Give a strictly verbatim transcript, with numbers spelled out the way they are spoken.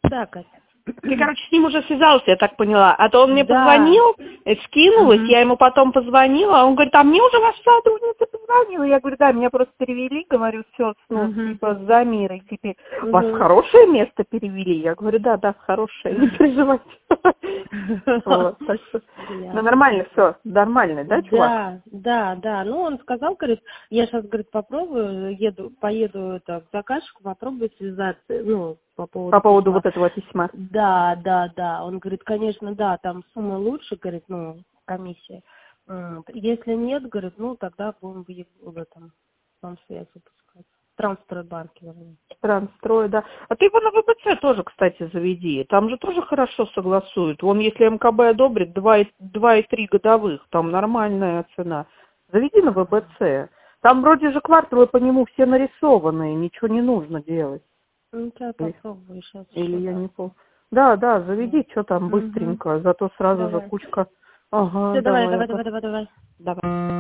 Да, Катя. Ты, короче, с ним уже связался, я так поняла. А то он мне Да. позвонил, э, скинулась, Мгм. я ему потом позвонила, а он говорит, а мне уже ваш сотрудница позвонила. Я говорю, да, меня просто перевели, говорю, все, снос, Мгм. типа, за мирой теперь. Вас в Мгм. хорошее место перевели? Я говорю, да, да, в хорошее, не переживайте. Вот, так что, ну, Ясно. нормально все, нормальный, да, чувак? Да, да, да. Ну, он сказал, говорит, я сейчас, говорит, попробую, еду, поеду это, к заказчику, попробую связаться, ну, по поводу По поводу письма. вот этого письма. Да, да, да. Он говорит, конечно, да, там сумма лучше, говорит, ну, комиссия. Вот. Если нет, говорит, ну, тогда будем в, Е- в этом, там связь выпускать. Транстройбанке, вернее. Трансстрой, да. А ты его на ВБЦ тоже, кстати, заведи. Там же тоже хорошо согласуют. Вон, если МКБ одобрит, два и три годовых, там нормальная цена. Заведи на ВБЦ. Там вроде же кварталы по нему все нарисованные, ничего не нужно делать. Ну, я Или, попробую сейчас или еще я раз. не помню. Да, да, заведи, что там Угу. быстренько, зато сразу же Давай. кучка. Ага, Все, давай, давай, давай, ага. давай, давай, давай. Давай.